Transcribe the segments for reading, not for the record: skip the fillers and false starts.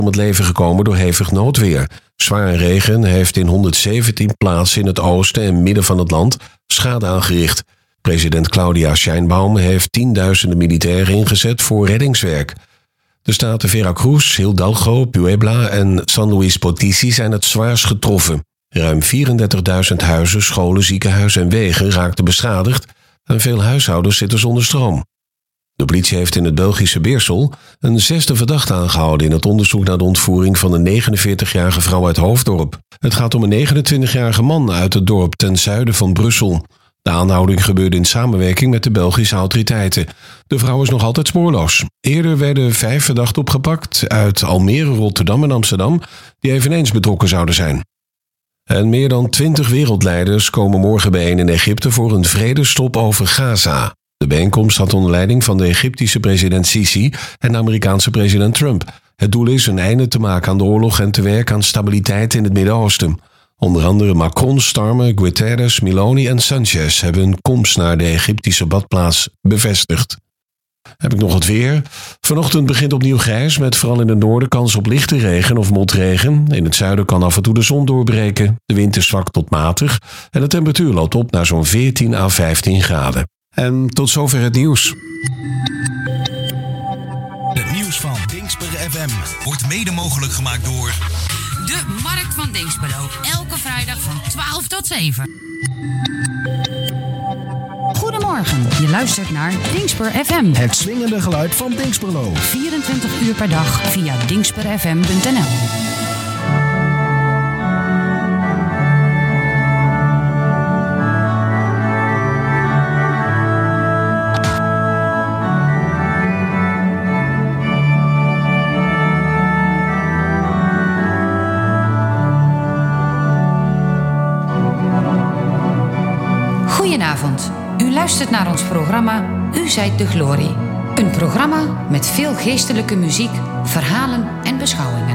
om het leven gekomen door hevig noodweer. Zware regen heeft in 117 plaatsen in het oosten en midden van het land schade aangericht. President Claudia Sheinbaum heeft tienduizenden militairen ingezet voor reddingswerk. De staten Veracruz, Hidalgo, Puebla en San Luis Potosí zijn het zwaarst getroffen. Ruim 34.000 huizen, scholen, ziekenhuizen en wegen raakten beschadigd en veel huishoudens zitten zonder stroom. De politie heeft in het Belgische Beersel een 6e verdachte aangehouden in het onderzoek naar de ontvoering van een 49-jarige vrouw uit Hoofddorp. Het gaat om een 29-jarige man uit het dorp ten zuiden van Brussel. De aanhouding gebeurde in samenwerking met de Belgische autoriteiten. De vrouw is nog altijd spoorloos. Eerder werden 5 verdachten opgepakt uit Almere, Rotterdam en Amsterdam, die eveneens betrokken zouden zijn. En meer dan 20 wereldleiders komen morgen bijeen in Egypte voor een vredestop over Gaza. De bijeenkomst had onder leiding van de Egyptische president Sisi en de Amerikaanse president Trump. Het doel is een einde te maken aan de oorlog en te werken aan stabiliteit in het Midden-Oosten. Onder andere Macron, Starmer, Guterres, Meloni en Sanchez hebben hun komst naar de Egyptische badplaats bevestigd. Heb ik nog het weer. Vanochtend begint opnieuw grijs met vooral in het noorden kans op lichte regen of motregen. In het zuiden kan af en toe de zon doorbreken. De wind is zwak tot matig en de temperatuur loopt op naar zo'n 14 à 15 graden. En tot zover het nieuws. Het nieuws van Dingsper FM wordt mede mogelijk gemaakt door de Markt van Dinxperlo. Elke vrijdag van 12 tot 7. Goedemorgen, je luistert naar Dingsper FM. Het swingende geluid van Dingsperlo. 24 uur per dag via dingsperfm.nl. Goedenavond. U luistert naar ons programma U zijt de Glorie. Een programma met veel geestelijke muziek, verhalen en beschouwingen.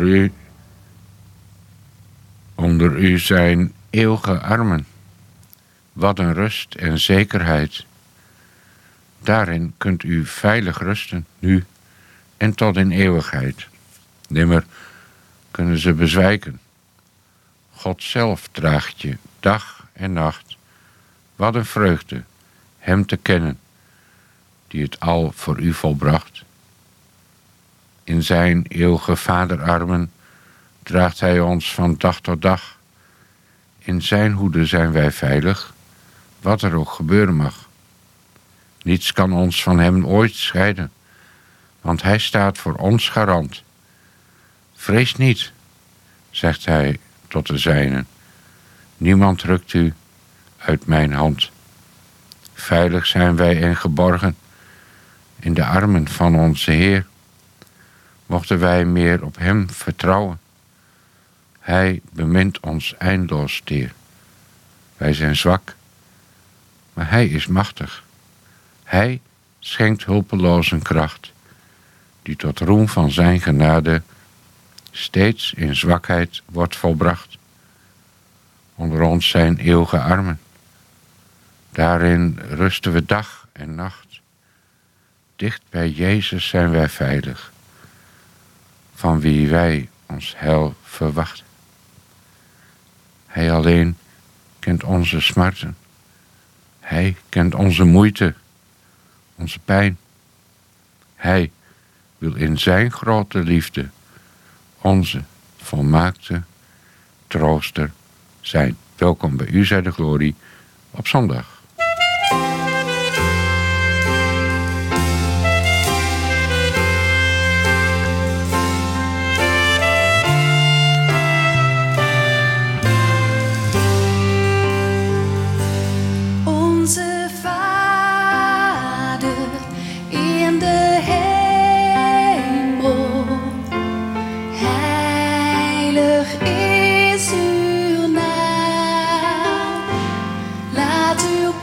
Onder u zijn eeuwige armen. Wat een rust en zekerheid. Daarin kunt u veilig rusten, nu en tot in eeuwigheid. Nimmer kunnen ze bezwijken. God zelf draagt je dag en nacht. Wat een vreugde hem te kennen, die het al voor u volbracht. In zijn eeuwige vaderarmen draagt hij ons van dag tot dag. In zijn hoede zijn wij veilig, wat er ook gebeuren mag. Niets kan ons van hem ooit scheiden, want hij staat voor ons garant. Vrees niet, zegt hij tot de zijnen. Niemand rukt u uit mijn hand. Veilig zijn wij en geborgen in de armen van onze Heer. Mochten wij meer op hem vertrouwen. Hij bemint ons eindeloos teer. Wij zijn zwak, maar hij is machtig. Hij schenkt hulpelozen kracht, die tot roem van zijn genade steeds in zwakheid wordt volbracht. Onder ons zijn eeuwige armen. Daarin rusten we dag en nacht. Dicht bij Jezus zijn wij veilig, van wie wij ons heil verwachten. Hij alleen kent onze smarten. Hij kent onze moeite, onze pijn. Hij wil in zijn grote liefde onze volmaakte trooster zijn. Welkom bij U zij de glorie op zondag. Onze Vader in de hemel, heilig is uw naam. Laat uw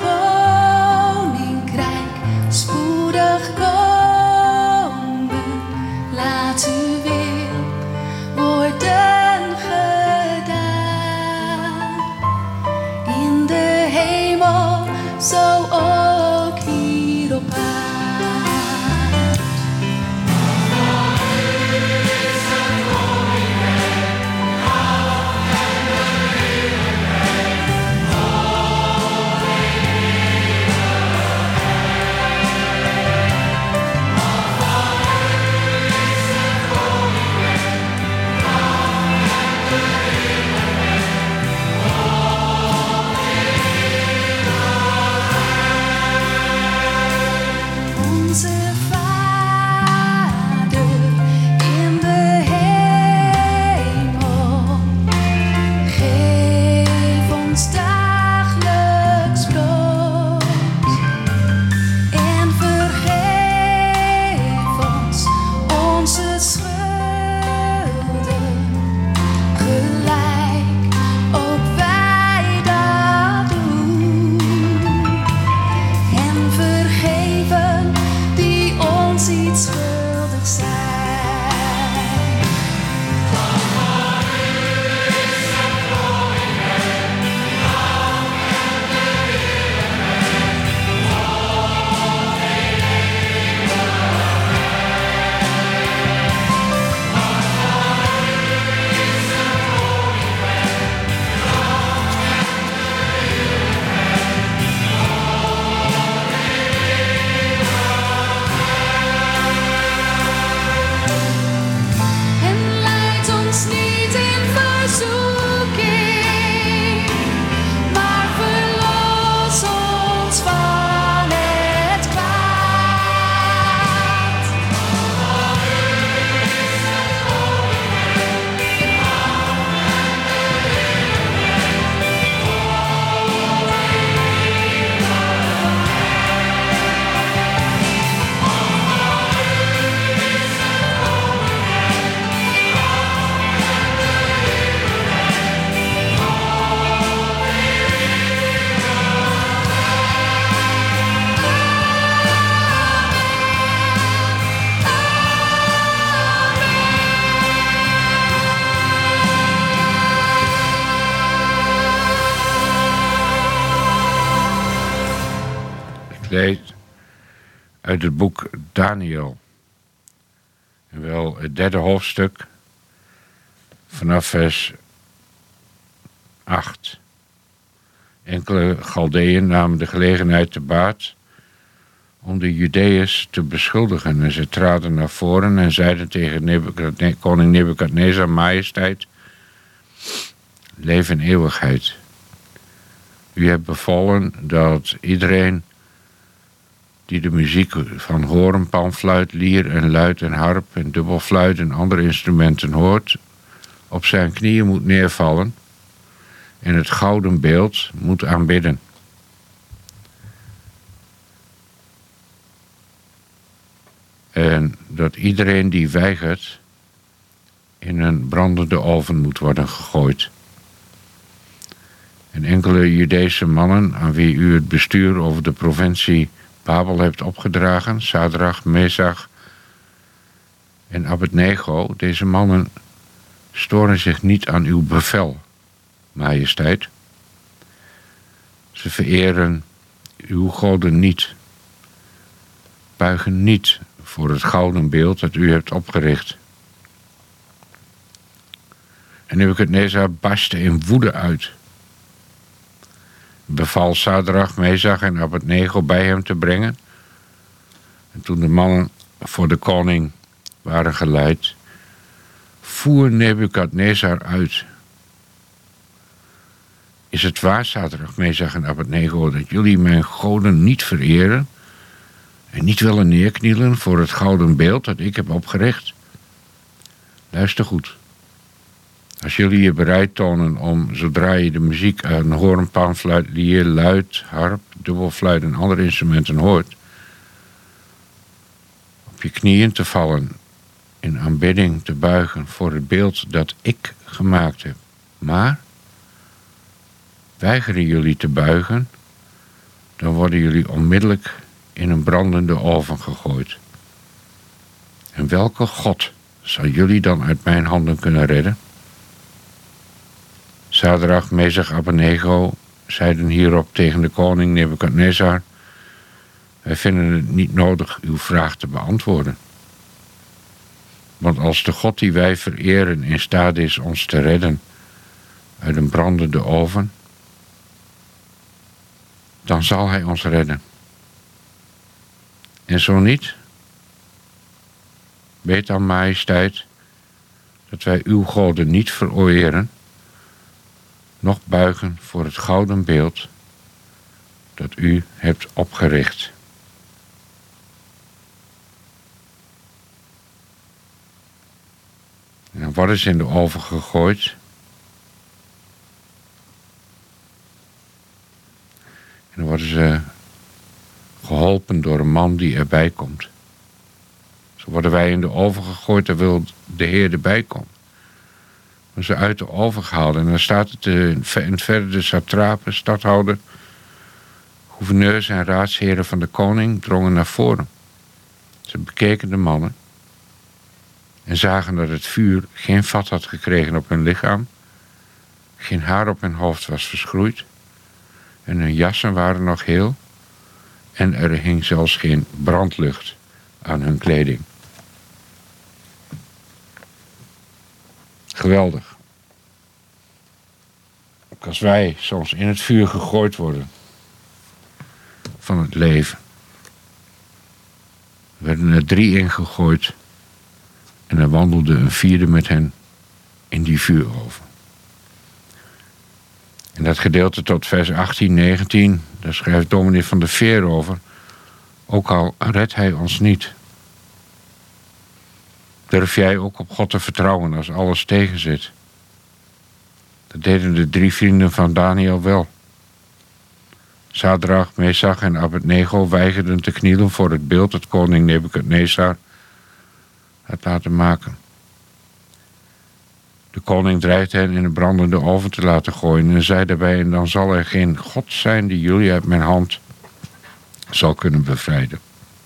lees uit het boek Daniel. En wel het 3e hoofdstuk vanaf vers 8. Enkele Galdeën namen de gelegenheid te baat om de Judeërs te beschuldigen. En ze traden naar voren en zeiden tegen koning Nebukadnezar: Majesteit, leef in eeuwigheid. U hebt bevolen dat iedereen die de muziek van hoorn, panfluit, lier en luit en harp en dubbelfluit en andere instrumenten hoort, op zijn knieën moet neervallen en het gouden beeld moet aanbidden. En dat iedereen die weigert in een brandende oven moet worden gegooid. En enkele Judese mannen aan wie u het bestuur over de provincie Babel hebt opgedragen, Sadrach, Mesach en Abednego, deze mannen storen zich niet aan uw bevel, majesteit. Ze vereren uw goden niet, buigen niet voor het gouden beeld dat u hebt opgericht. En Nebukadnezar barstte in woede uit. Beval Sadrach, Mesach en Abednego bij hem te brengen. En toen de mannen voor de koning waren geleid, voer Nebukadnezar uit: Is het waar, Sadrach, Mesach en Abednego, dat jullie mijn goden niet vereren en niet willen neerknielen voor het gouden beeld dat ik heb opgericht? Luister goed. Als jullie je bereid tonen om, zodra je de muziek uit een hoorn, panfluit, lier, luid, harp, dubbelfluit en andere instrumenten hoort, op je knieën te vallen, in aanbidding te buigen voor het beeld dat ik gemaakt heb. Maar weigeren jullie te buigen, dan worden jullie onmiddellijk in een brandende oven gegooid. En welke God zal jullie dan uit mijn handen kunnen redden? Sadrach, Mesach, Abednego zeiden hierop tegen de koning Nebukadnezar: Wij vinden het niet nodig uw vraag te beantwoorden. Want als de God die wij vereren in staat is ons te redden uit een brandende oven, dan zal hij ons redden. En zo niet, weet dan, majesteit, dat wij uw goden niet vereren, noch buigen voor het gouden beeld dat u hebt opgericht. En dan worden ze in de oven gegooid. En dan worden ze geholpen door een man die erbij komt. Zo worden wij in de oven gegooid, daar wil de Heer erbij komen. We ze uit de oven gehaald. En dan staat het in het verder: de satrapen, stadhouder, gouverneurs en raadsheren van de koning drongen naar voren. Ze bekeken de mannen en zagen dat het vuur geen vat had gekregen op hun lichaam, geen haar op hun hoofd was verschroeid en hun jassen waren nog heel en er hing zelfs geen brandlucht aan hun kleding. Geweldig. Ook als wij soms in het vuur gegooid worden van het leven. Er werden er 3 ingegooid en er wandelde een 4e met hen in die vuuroven. En dat gedeelte tot vers 18, 19, daar schrijft dominee van der Veer over: Ook al redt hij ons niet, durf jij ook op God te vertrouwen als alles tegenzit? Dat deden de 3 vrienden van Daniel wel. Sadrach, Mesach en Abednego weigerden te knielen voor het beeld dat koning Nebukadnezar had laten maken. De koning dreigde hen in een brandende oven te laten gooien en zei daarbij: En dan zal er geen God zijn die jullie uit mijn hand zal kunnen bevrijden.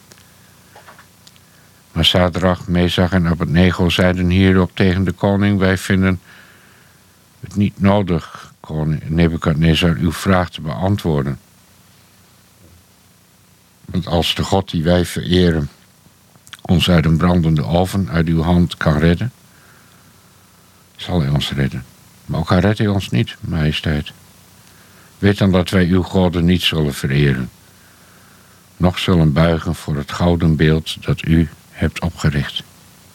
Maar Sadrach, Mesach en Abednego zeiden hierop tegen de koning: Wij vinden het niet nodig, koning Nebukadnezar, uw vraag te beantwoorden. Want als de God die wij vereren ons uit een brandende oven uit uw hand kan redden, zal hij ons redden. Maar ook al redt hij ons niet, majesteit. Weet dan dat wij uw goden niet zullen vereren, noch zullen buigen voor het gouden beeld dat u hebt opgericht.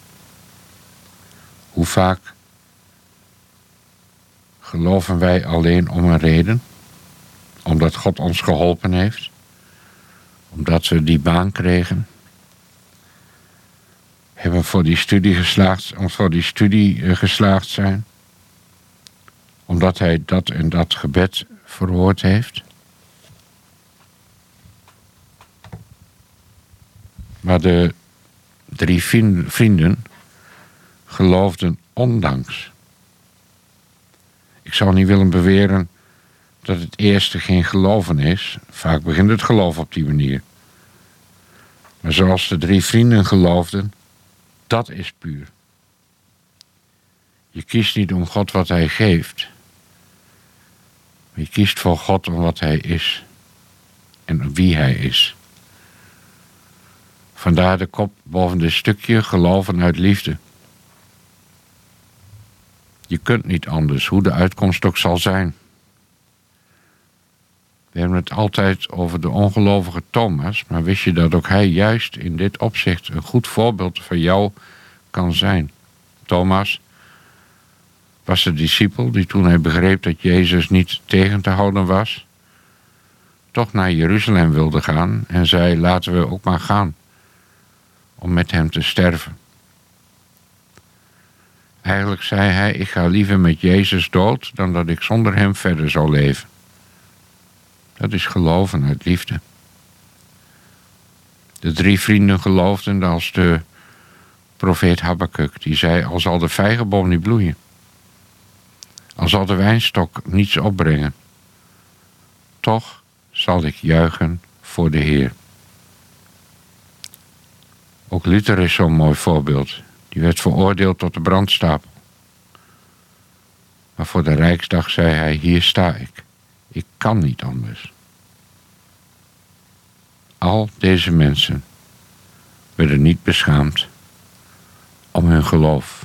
Hoe vaak geloven wij alleen om een reden? Omdat God ons geholpen heeft? Omdat we die baan kregen? Hebben we voor die studie geslaagd zijn? Omdat hij dat en dat gebed verhoord heeft? Maar de 3 vrienden geloofden ondanks. Ik zou niet willen beweren dat het eerste geen geloven is. Vaak begint het geloof op die manier. Maar zoals de 3 vrienden geloofden, dat is puur. Je kiest niet om God wat hij geeft. Maar je kiest voor God om wat hij is. En wie hij is. Vandaar de kop boven dit stukje geloven uit liefde. Je kunt niet anders, hoe de uitkomst ook zal zijn. We hebben het altijd over de ongelovige Thomas, maar wist je dat ook hij juist in dit opzicht een goed voorbeeld voor jou kan zijn? Thomas was de discipel die toen hij begreep dat Jezus niet tegen te houden was, toch naar Jeruzalem wilde gaan en zei: laten we ook maar gaan om met hem te sterven. Eigenlijk zei hij: ik ga liever met Jezus dood dan dat ik zonder hem verder zou leven. Dat is geloven uit liefde. De 3 vrienden geloofden als de profeet Habakuk, die zei: al zal de vijgenboom niet bloeien, al zal de wijnstok niets opbrengen, toch zal ik juichen voor de Heer. Ook Luther is zo'n mooi voorbeeld. Die werd veroordeeld tot de brandstapel. Maar voor de Rijksdag zei hij: hier sta ik. Ik kan niet anders. Al deze mensen werden niet beschaamd om hun geloof.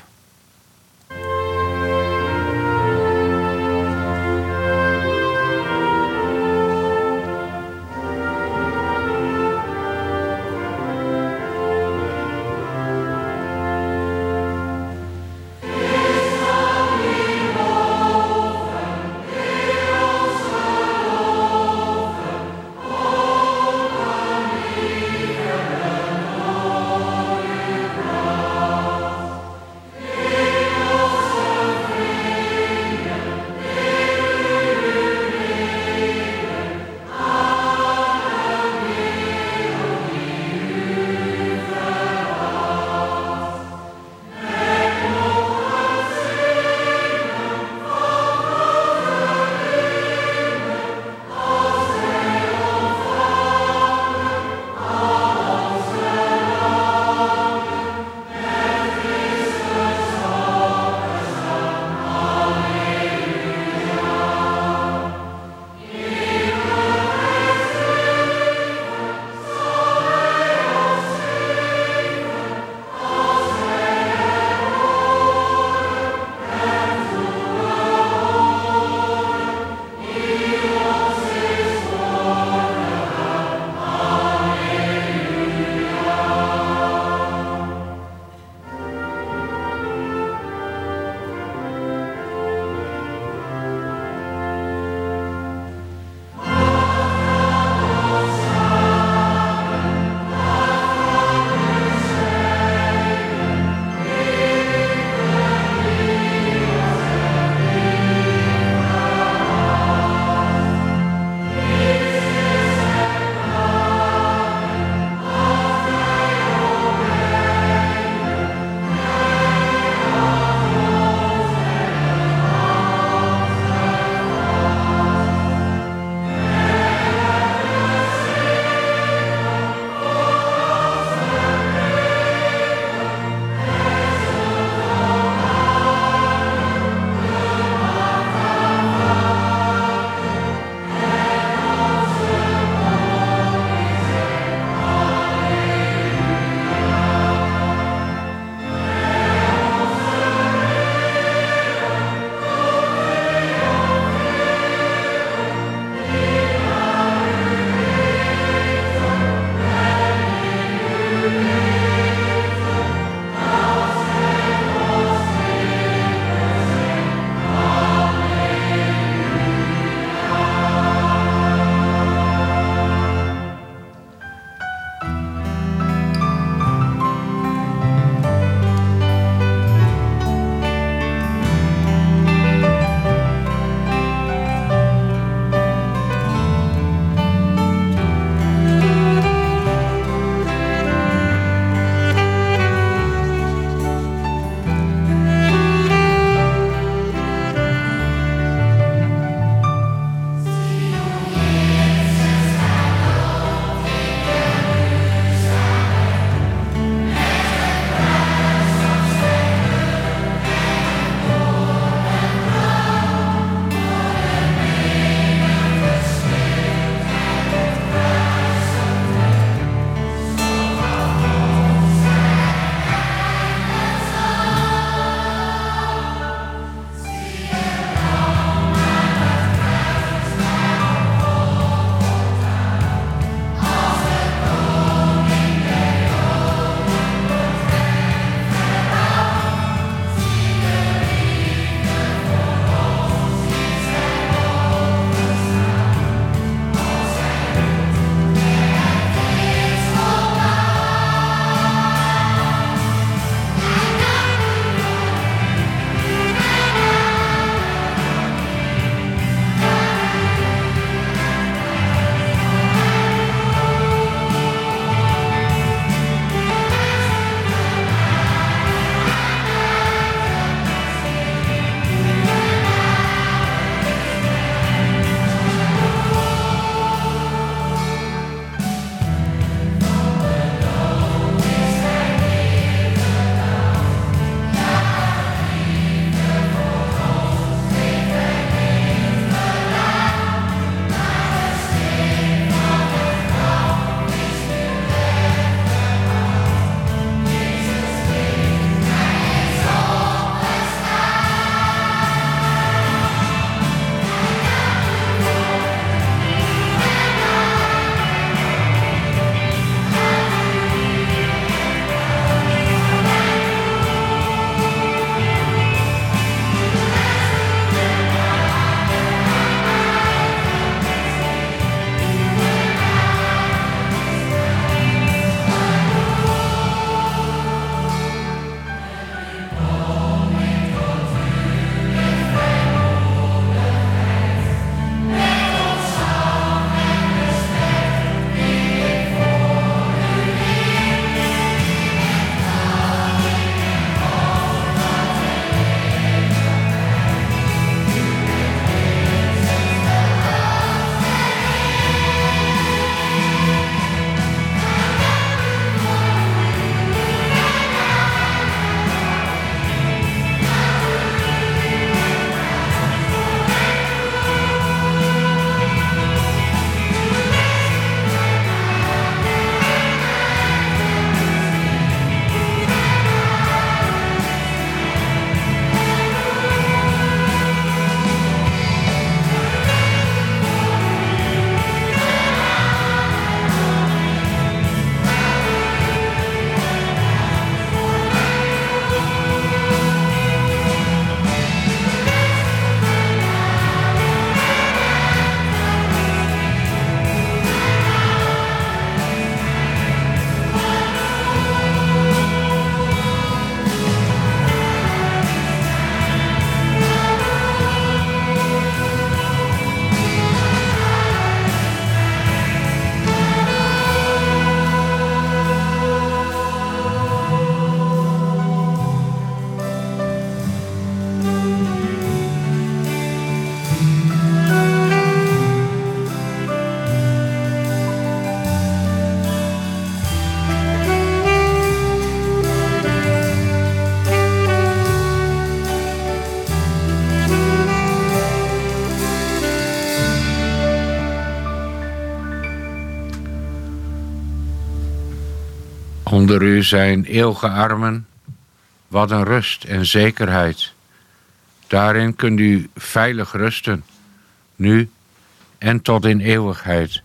Onder u zijn eeuwige armen, wat een rust en zekerheid. Daarin kunt u veilig rusten, nu en tot in eeuwigheid.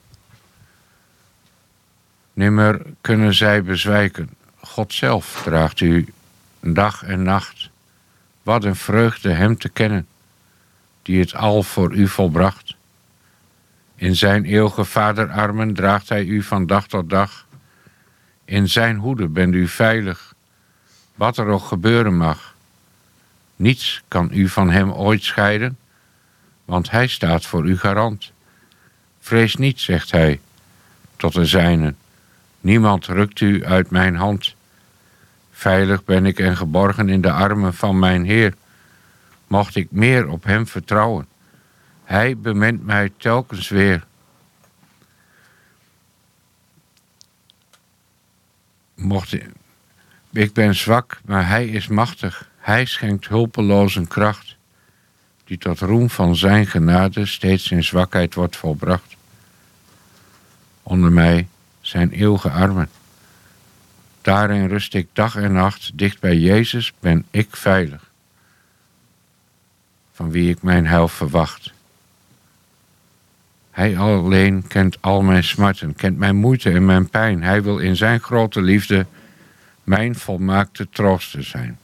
Nimmer kunnen zij bezwijken. God zelf draagt u dag en nacht. Wat een vreugde hem te kennen, die het al voor u volbracht. In zijn eeuwige vaderarmen draagt hij u van dag tot dag. In zijn hoede bent u veilig, wat er ook gebeuren mag. Niets kan u van hem ooit scheiden, want hij staat voor u garant. Vrees niet, zegt hij, tot de zijnen. Niemand rukt u uit mijn hand. Veilig ben ik en geborgen in de armen van mijn Heer. Mocht ik meer op hem vertrouwen. Hij bemint mij telkens weer. Ik ben zwak, maar hij is machtig. Hij schenkt hulpelozen kracht, die tot roem van zijn genade steeds in zwakheid wordt volbracht. Onder mij zijn eeuwige armen. Daarin rust ik dag en nacht, dicht bij Jezus ben ik veilig, van wie ik mijn heil verwacht. Hij alleen kent al mijn smarten, kent mijn moeite en mijn pijn. Hij wil in zijn grote liefde mijn volmaakte trooster zijn.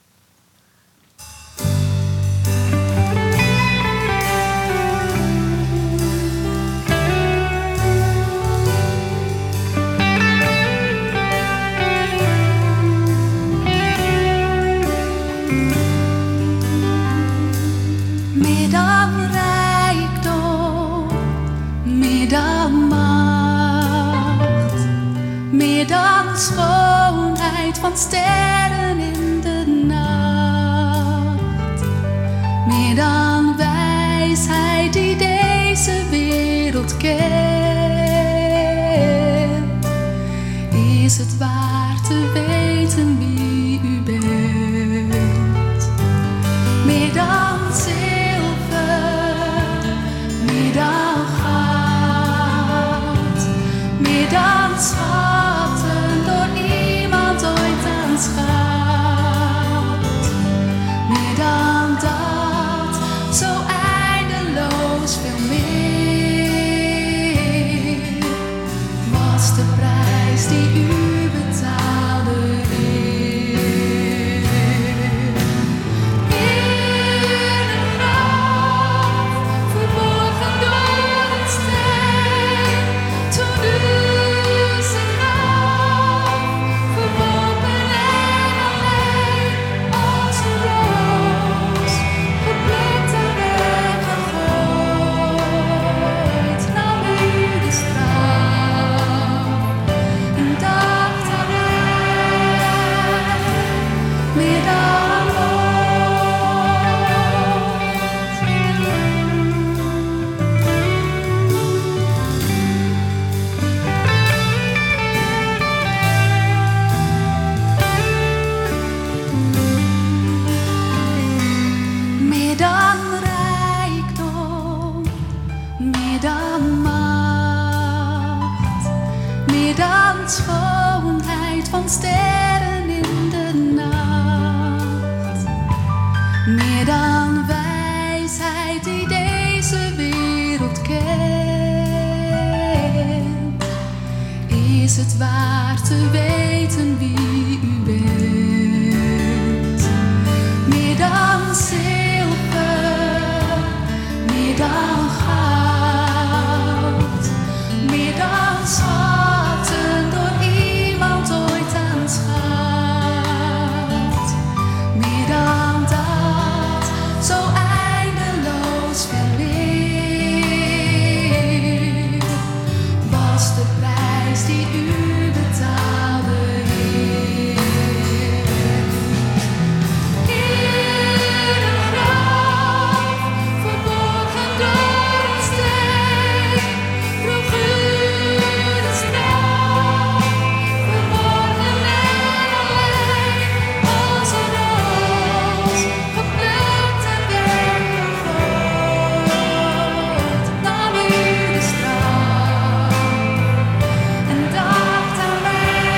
Meer dan rijkdom, meer dan macht, meer dan schoonheid van sterren in de nacht, meer dan wijsheid die deze wereld kent, is het waar te weten wie u bent. Meer dan meer dan goud, meer dan schatten door niemand ooit aanschouwd. Meer dan dat, zo eindeloos veel meer, was de prijs die u betaalde, Heer. Schoonheid van sterren in de nacht, meer dan wijsheid die deze wereld kent, is het waar te weten wie u bent. Meer dan zilver, meer dan goud, meer dan schatten door iemand ooit aanschouwd. Meer dan dat, zo eindeloos veel meer, was de prijs die u betaalde, Heer. In een graf, verborgen door een steen, droeg u de straf, verborgen en alleen, als een roos, geplukt en weggegooid, nam u de straf en dacht aan mij.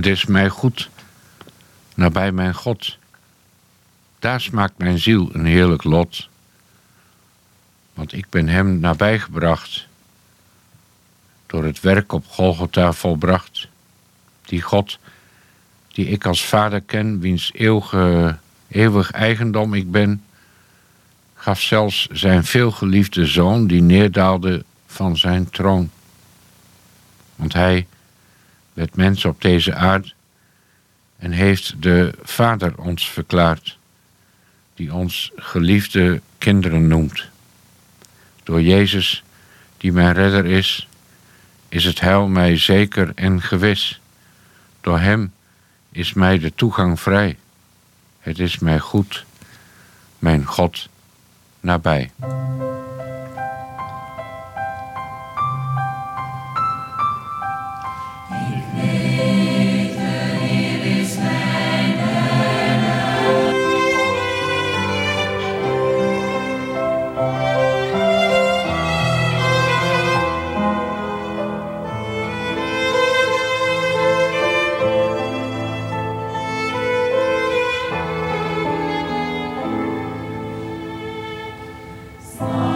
Het is mij goed, nabij mijn God. Daar smaakt mijn ziel een heerlijk lot. Want ik ben hem nabijgebracht, door het werk op Golgotha volbracht. Die God, die ik als vader ken, wiens eeuwig eigendom ik ben, gaf zelfs zijn veelgeliefde zoon, die neerdaalde van zijn troon. Want hij werd mens op deze aarde en heeft de Vader ons verklaard, die ons geliefde kinderen noemt. Door Jezus, die mijn redder is het heil mij zeker en gewis. Door hem is mij de toegang vrij. Het is mij goed, mijn God nabij. Song.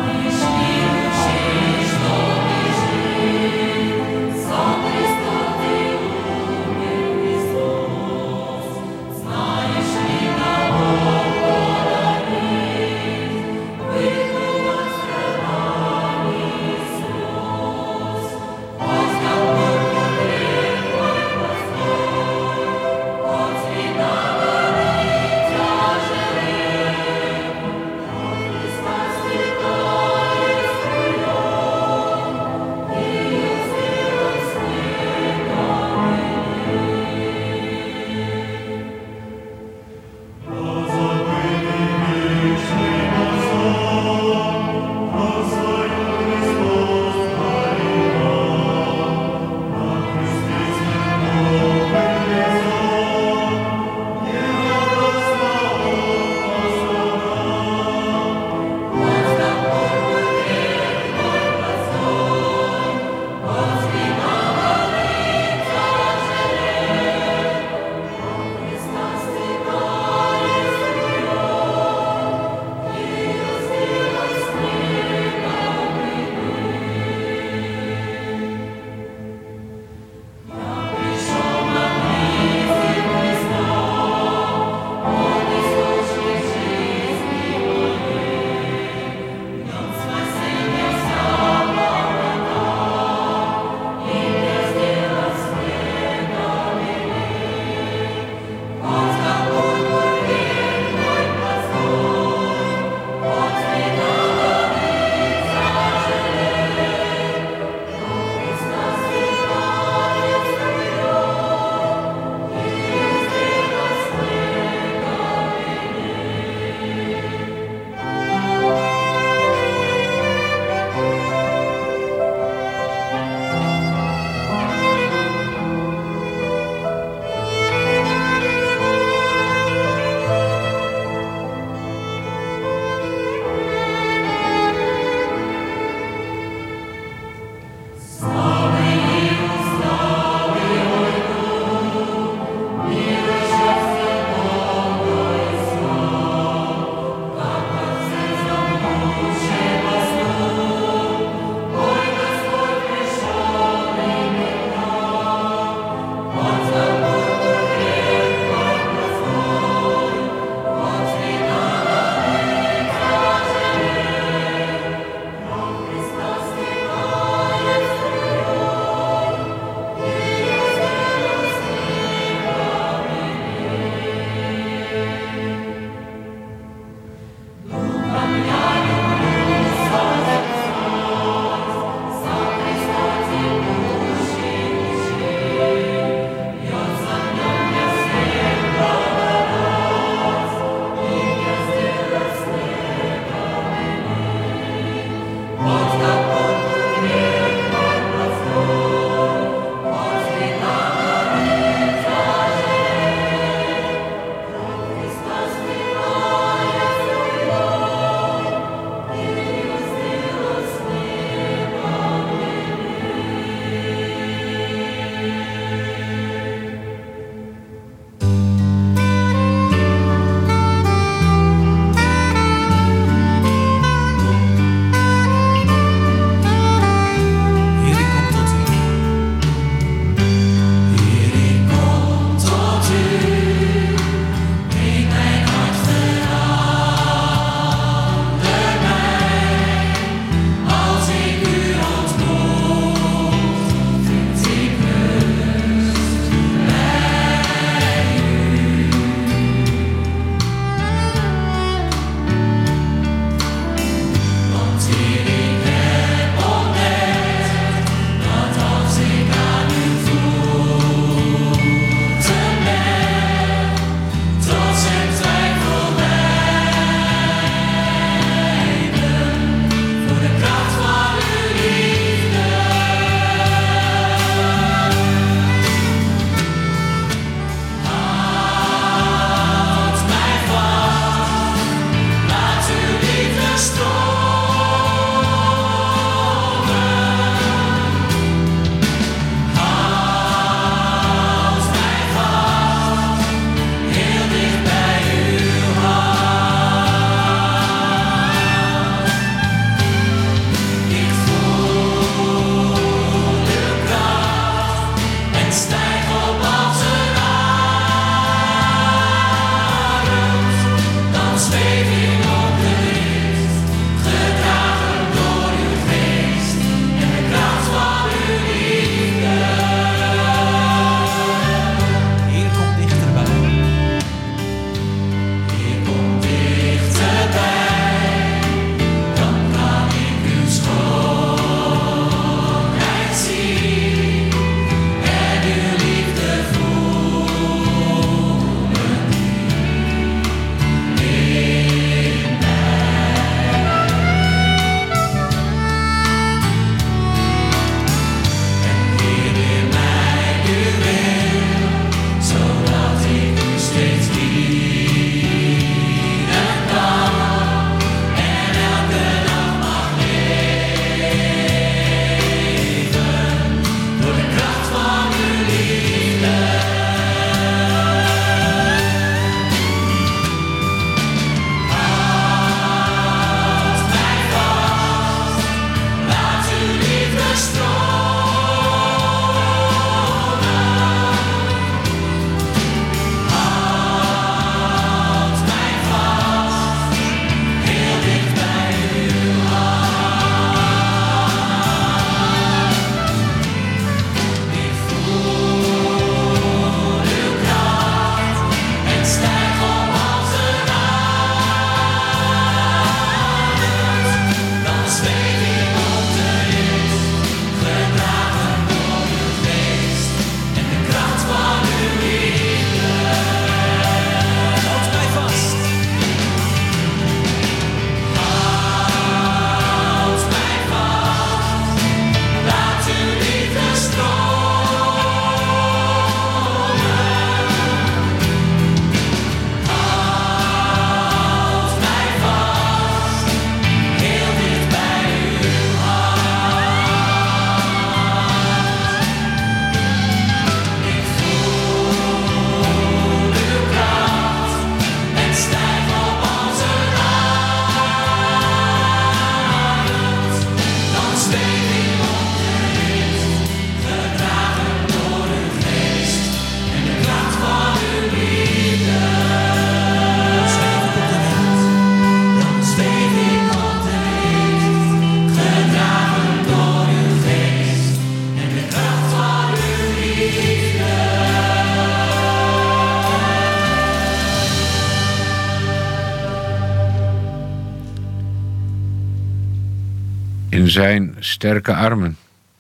in zijn sterke armen.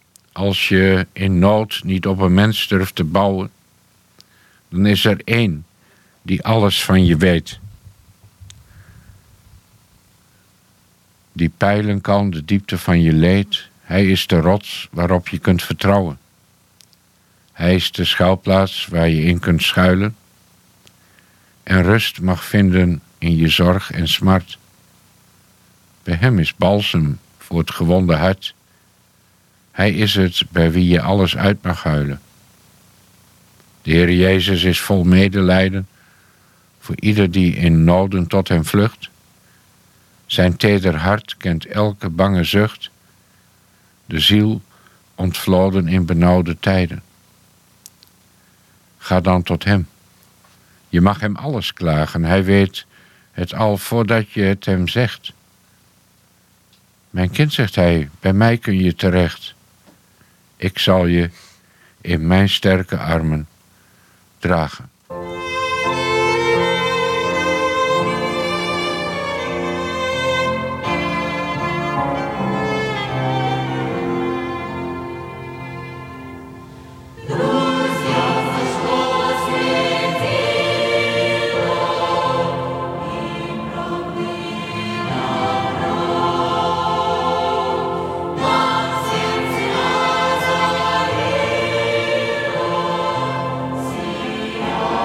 Als je in nood niet op een mens durft te bouwen, dan is er één die alles van je weet. Die peilen kan de diepte van je leed. Hij is de rots waarop je kunt vertrouwen. Hij is de schuilplaats waar je in kunt schuilen en rust mag vinden in je zorg en smart. Bij hem is balsem voor het gewonde hart. Hij is het bij wie je alles uit mag huilen. De Heer Jezus is vol medelijden voor ieder die in noden tot hem vlucht. Zijn teder hart kent elke bange zucht, de ziel ontvloden in benauwde tijden. Ga dan tot hem. Je mag hem alles klagen, hij weet het al voordat je het hem zegt. Mijn kind, zegt hij, bij mij kun je terecht. Ik zal je in mijn sterke armen dragen. Ja.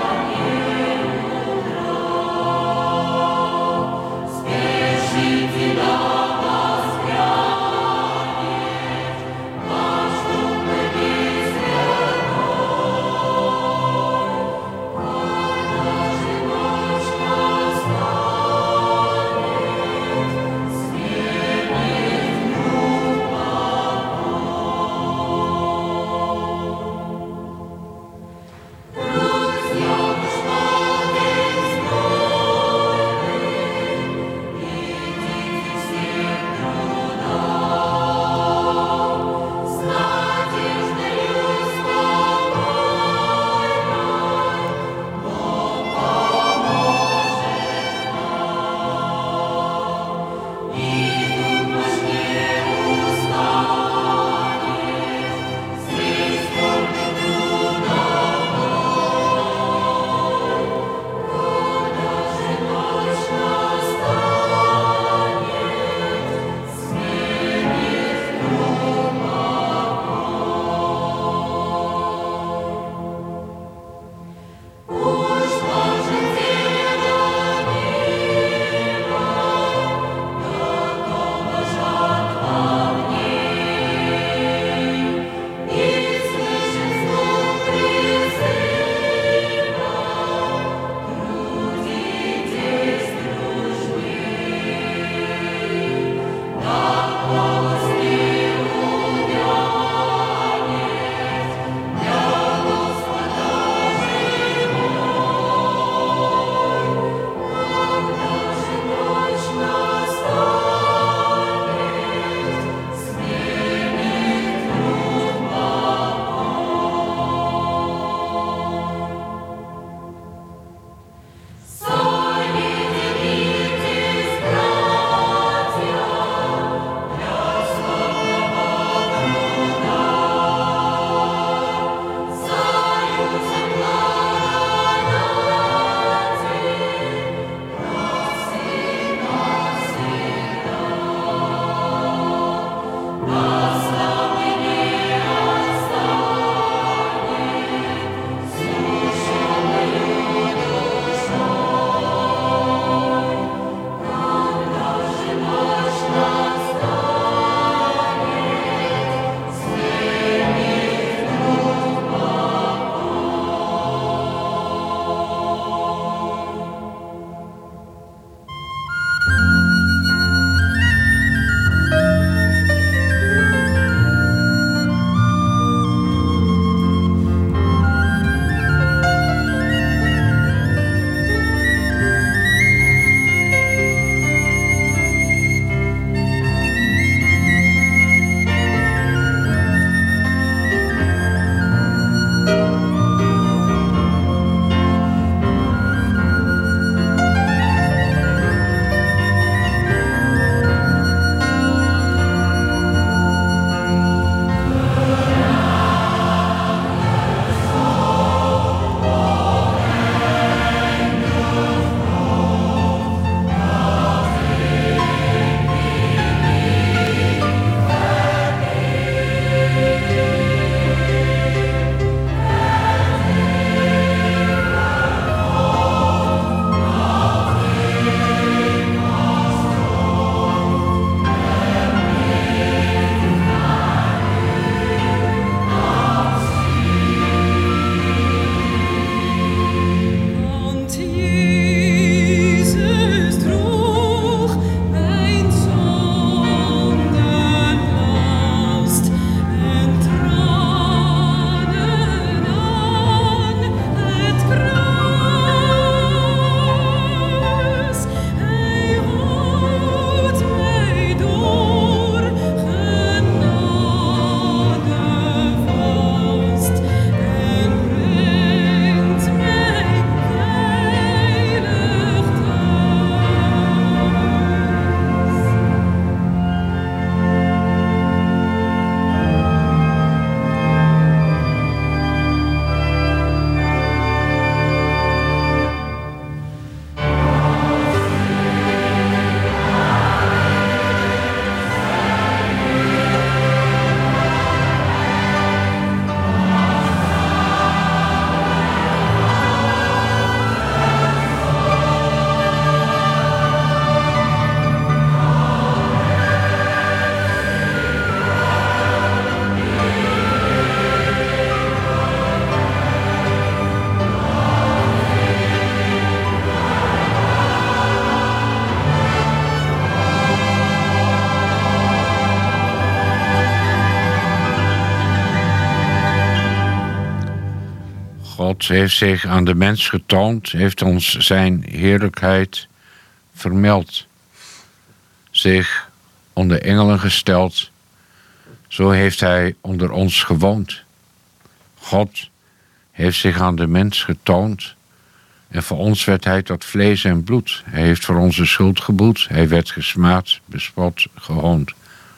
God heeft zich aan de mens getoond, heeft ons zijn heerlijkheid vermeld, zich onder engelen gesteld. Zo heeft hij onder ons gewoond. God heeft zich aan de mens getoond en voor ons werd hij tot vlees en bloed. Hij heeft voor onze schuld geboet. Hij werd gesmaad, bespot, gehoond.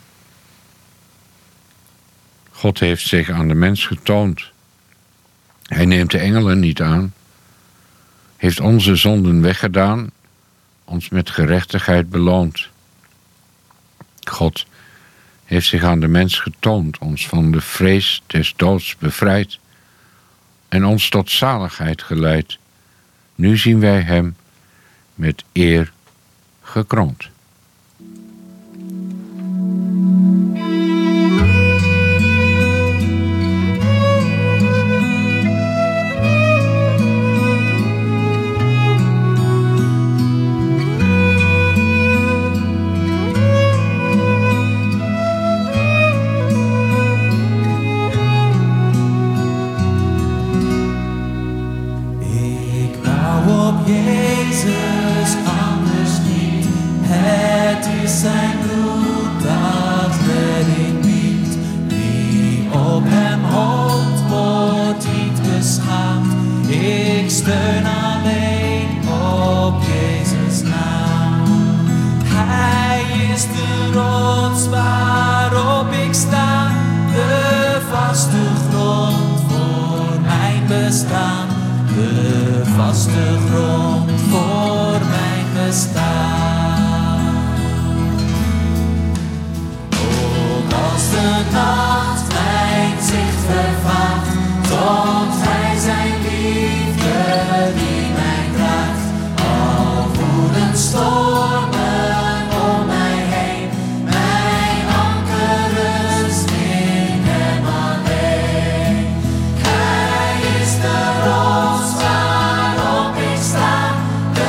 God heeft zich aan de mens getoond. Hij neemt de engelen niet aan, heeft onze zonden weggedaan, ons met gerechtigheid beloond. God heeft zich aan de mens getoond, ons van de vrees des doods bevrijd en ons tot zaligheid geleid. Nu zien wij hem met eer gekroond. De vaste grond voor mijn bestaan. Ook als de nacht mijn zicht vervaagt, toont hij zijn liefde die mij draagt. Al woeden stormen om mij heen, mijn anker rust in hem alleen. Hij is de rots waarop ik sta, de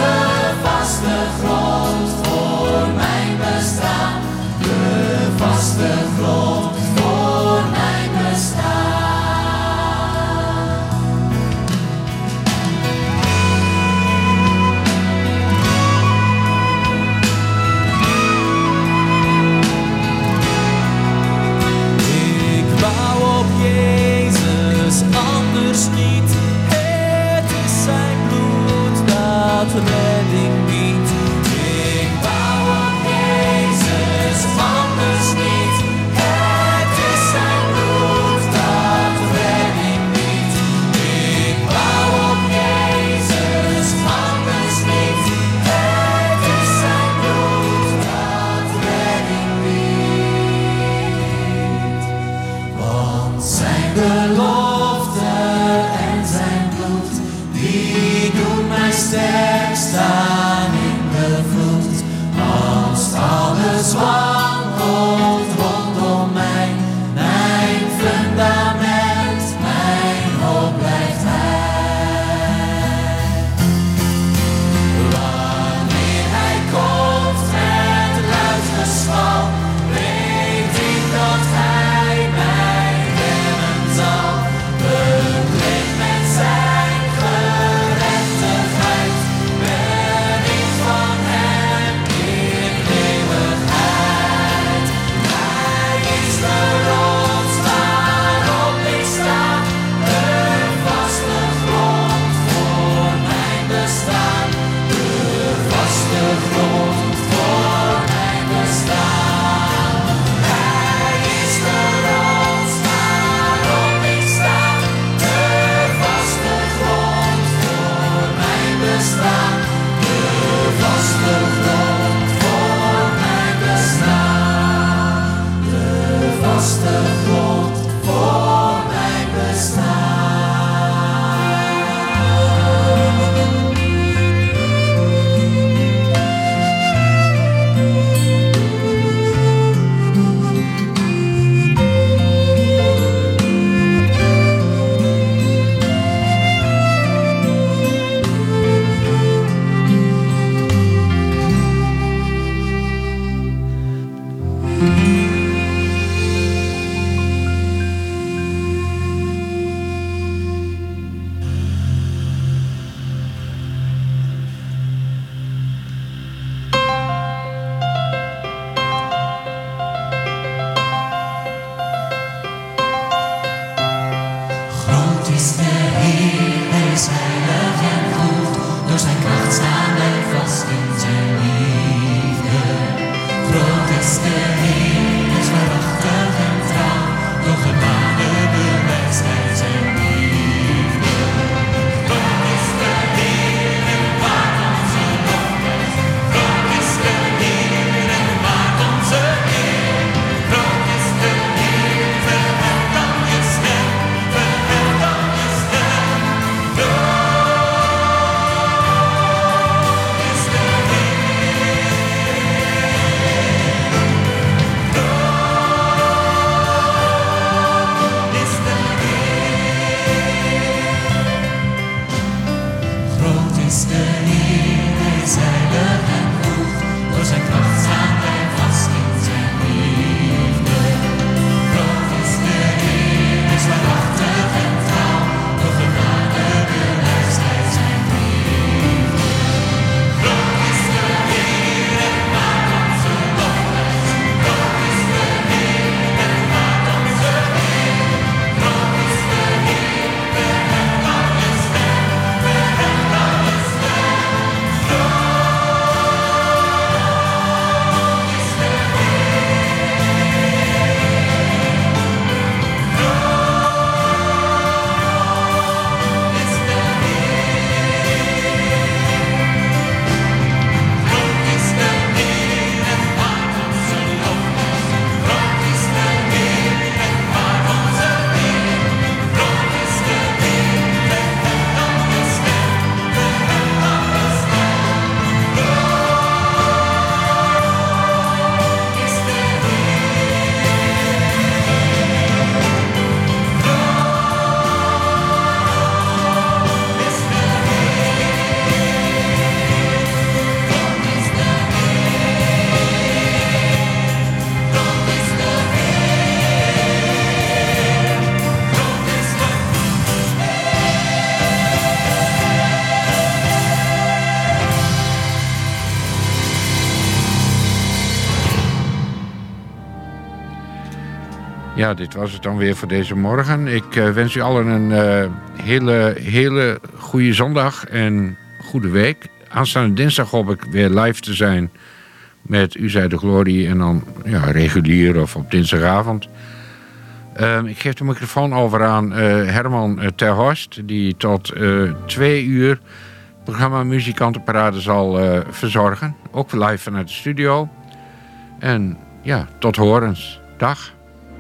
Ja, dit was het dan weer voor deze morgen. Ik wens u allen een hele goede zondag en goede week. Aanstaande dinsdag hoop ik weer live te zijn met U zij de Glorie en dan regulier of op dinsdagavond. Ik geef de microfoon over aan Herman Terhorst, die tot 2 uur het programma Muzikantenparade zal verzorgen. Ook live vanuit de studio. En ja, tot horens. Dag.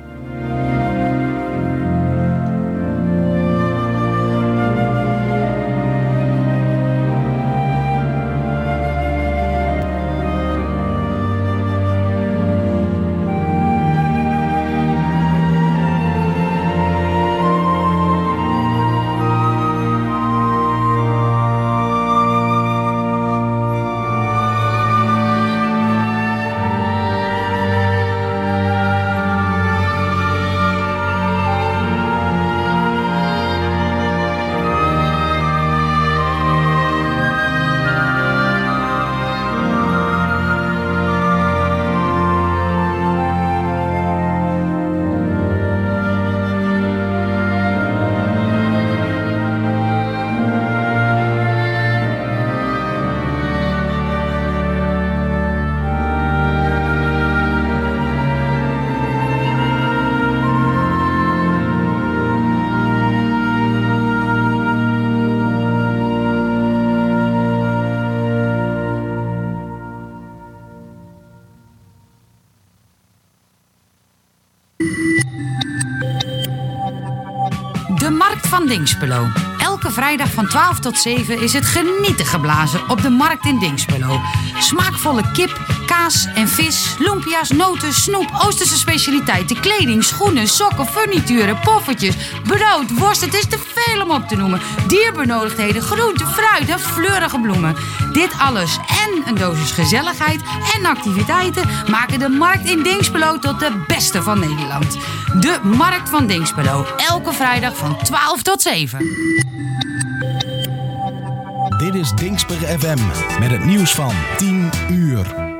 De Markt van Dinxperlo. Elke vrijdag van 12 tot 7 is het genieten geblazen op de markt in Dinxperlo. Smaakvolle kip, kaas en vis, lumpia's, noten, snoep, Oosterse specialiteiten, kleding, schoenen, sokken, furnituren, poffertjes, brood, worst. Het is te veel om op te noemen. Dierbenodigdheden, groenten, fruit en fleurige bloemen. Dit alles en een dosis gezelligheid en activiteiten maken de markt in Dinxperlo tot de beste van Nederland. De Markt van Dinxperlo. Elke vrijdag van 12 tot 7. Dit is Dinxper FM met het nieuws van 10 uur.